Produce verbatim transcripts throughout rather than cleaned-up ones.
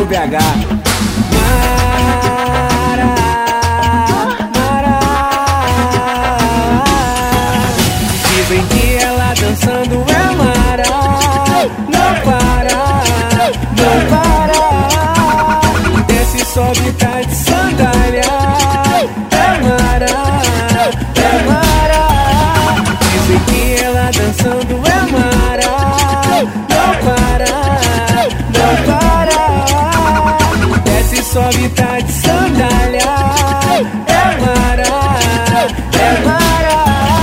B H. Mara, Mara. Dizem que ela dançando é Mara. Não para, não para. Desce, sobe, tá de sandália. É Mara, é Mara. Dizem que ela dançando é Mara. Não para, não para. Desce, sobe, tá de sandália. É Mara, é Mara.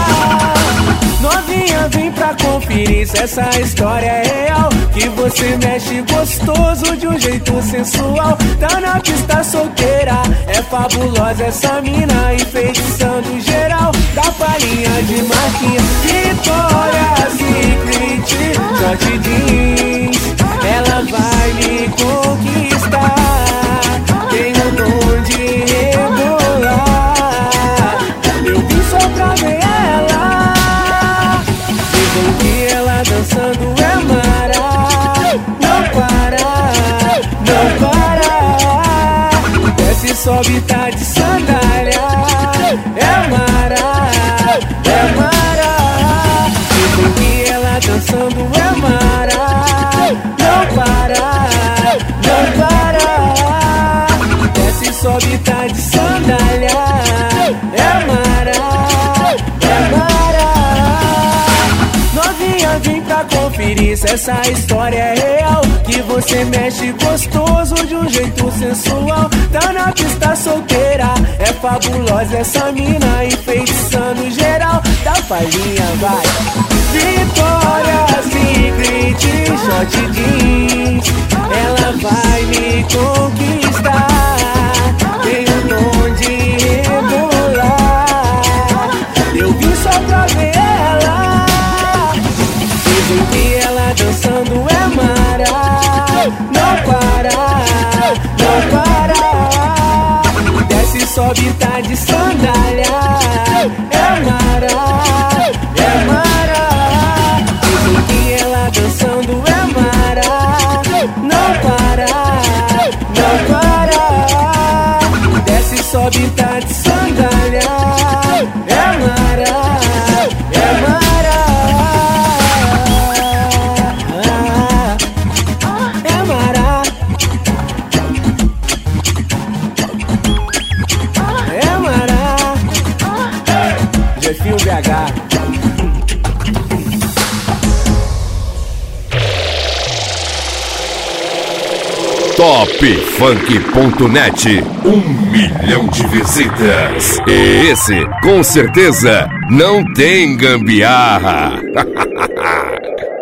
Novinha, vem pra conferir se essa história é real. Que você mexe gostoso de um jeito sensual. Tá na pista solteira, é fabulosa essa mina, enfeitiçando geral. Da palhinha de marquinha, Victoria's Secret, short jeans. Ela vai me conquistar, tem o dom de rebolar. Eu vim só pra ver ela. Dizem que ela dançando é Mara. Não para, não para. Desce, sobe, tá de sandália. É Mara, é Mara. Dizem que ela dançando é Mara. Não para, não para. Desce, sobe, tá de sandália. É Mara, é Mara. Novinha, vem pra conferir se essa história é real. Que você mexe gostoso de um jeito sensual. Tá na pista solteira, é fabulosa essa mina, enfeitiçando geral. Da palhinha vai Victoria's Secret, short jeans. Ela vai me conquistar, tem o dom de rebolar. Eu vim só pra ver ela. Dizem que ela dançando é Mara. Não para, não para. Desce, sobe, tá de sandália. É Mara, é Mara. Dizem que ela dançando é Mara. Não para, não para. Desce, sobe, tá de sandália. É Mara, é Mara. Jefinho B H. top funk ponto net, um milhão de visitas. E esse, com certeza, não tem gambiarra.